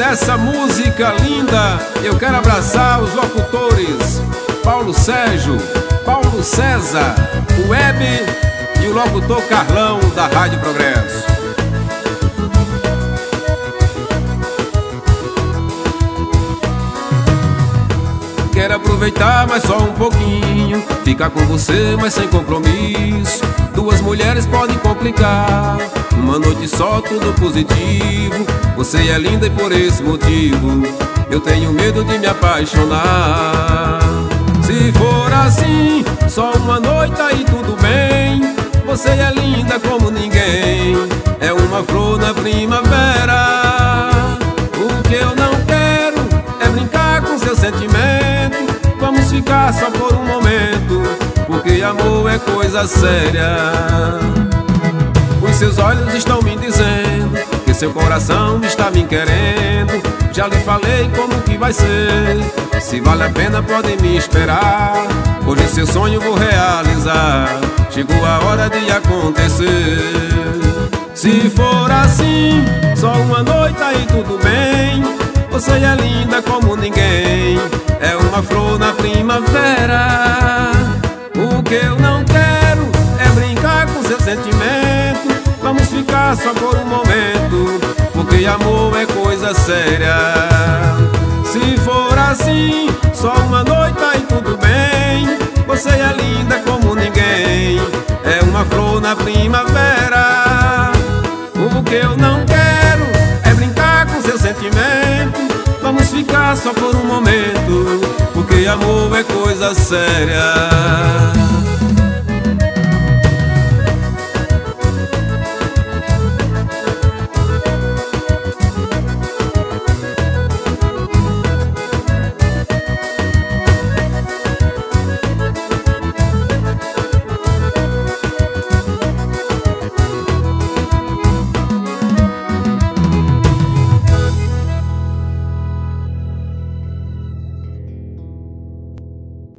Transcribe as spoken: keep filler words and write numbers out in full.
essa música linda, eu quero abraçar os locutores Paulo Sérgio, Paulo César, o Web e o locutor Carlão da Rádio Progresso. Quero aproveitar, mas só um pouquinho, ficar com você, mas sem compromisso. Duas mulheres podem complicar, uma noite só tudo positivo. Você é linda e por esse motivo eu tenho medo de me apaixonar. Se for assim, só uma noite aí tudo bem. Você é linda como ninguém, é uma flor na primavera. O que eu não quero é brincar com seu sentimento. Vamos ficar só por um momento, porque amor é coisa séria. Os seus olhos estão me dizendo que seu coração está me querendo. Já lhe falei como que vai ser, se vale a pena pode me esperar. Hoje seu sonho vou realizar, chegou a hora de acontecer. Se for assim, só uma noite aí tudo bem. Você é linda como ninguém, é uma flor na primavera. O que eu não quero é brincar com seu sentimento. Vamos ficar só por um momento, porque amor é coisa séria. Se for assim, só uma noite aí tudo bem. Você é linda como ninguém, é uma flor na primavera. O que eu não quero é brincar com seu sentimento. Vamos ficar só por um momento, porque amor é coisa séria.